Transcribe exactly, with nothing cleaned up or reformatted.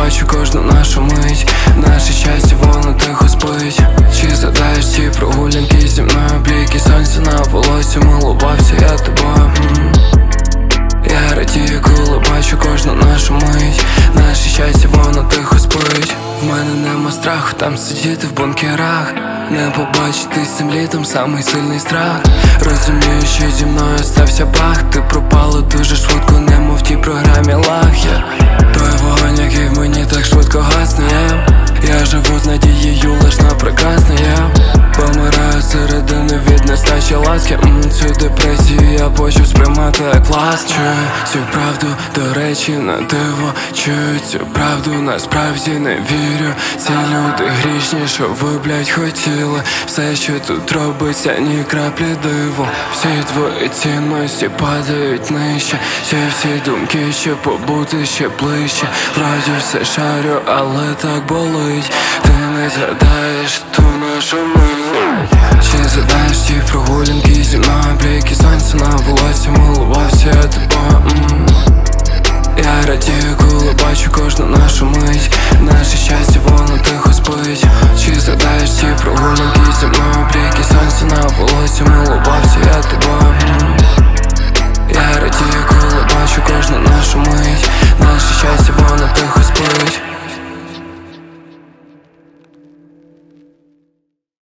бачу кожну нашу мить. Наше щастя, воно тихо спить. Чи задаєш ці прогулянки зі мною? Бліки сонця на волосі, милувався я тобою. Я радію, коли бачу кожну нашу мить. Наше щастя, воно тихо спить. В мене нема страху там сидіти в бункерах. Не побачити землі, там самий сильний страх. Розумію, що зі мною стався бах. Ти пропала дуже швидко, немов в тій програмі лах. Я той вогонь, який в мені так швидко гасне. Я живу з надією лиш на прекрасне. Я помираю середини від нестачі ласки. М, Цю депресію я почав сприймати як власне. Чую цю правду, до речі, на диво. Чую цю правду, насправді не вірю. Ці люди грішні, що ви, блять, хотіли. Все, що тут робиться, ні краплі диво. Всі твої цінності падають нижче. Всі всі думки, щоб побути ще ближче. Вроді все шарю, але так болить. Ти не згадаєш ту нашу мить. Чи задаєш ті прогулянки зі мною? Бліки сонця на волосі, милувався я тобою. Я радію, коли бачу кожну нашу мить. Наше щастя,